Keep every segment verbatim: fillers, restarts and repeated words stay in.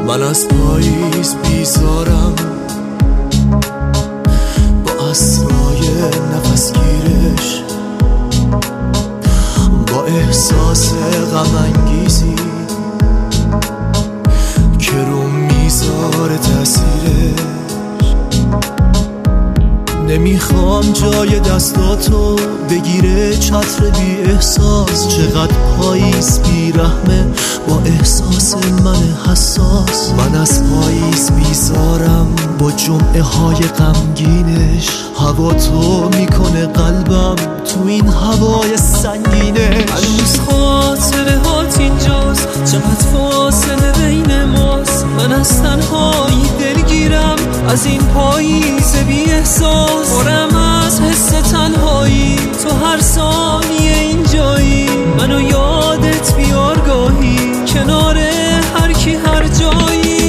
من از پاییز بیزارم، با اسرای نفس گیرش، با احساس غم انگیزی که رو میذاره تأثیرش. نمیخوام جای دستاتو بگیره چتر بی احساس. چقدر پاییز بی رحمه با احساس من حساس. من از پاییز بیزارم با جمعه های غمگینش. هوا تو میکنه قلبم تو این هوای سنگینش. هنوز خاطره هات اینجاست، چقدر فاصله بین ماست. من از تنهایی دلگیرم، از این پاییز بی احساس. پرم از حس تنهایی، تو هر ثانیه اینجایی. منو یادت بیار گاهی، کنار هر کی هر جایی.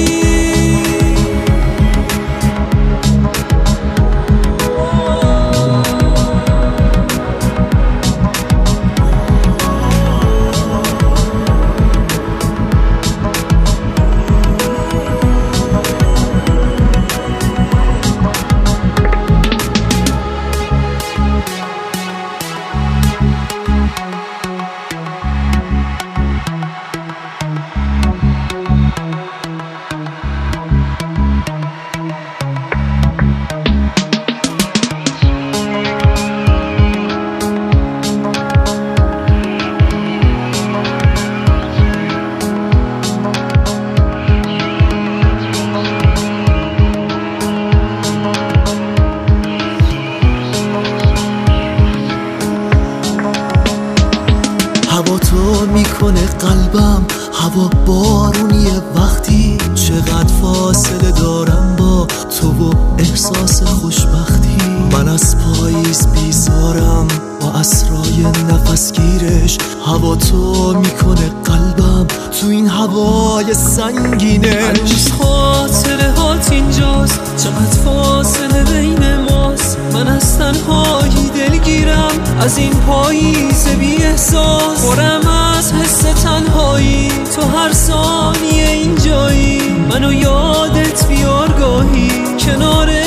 هوا تو میکنه قلبم هوا بارونیه وقتی. چقدر فاصله دارم با تو و احساس خوشبختی. من از پاییز بیزارم با اسرای نفس گیرش. هوا تو میکنه قلبم تو این هوای سنگینش. هنوز خاطره هات اینجاست، چقدر فاصله بین ماست. من از تنهایی دلگیرم، از این پاییز بی احساس. پرم از حس تنهایی، تو هر ثانیه اینجایی. منو یادت بیار گاهی، کنار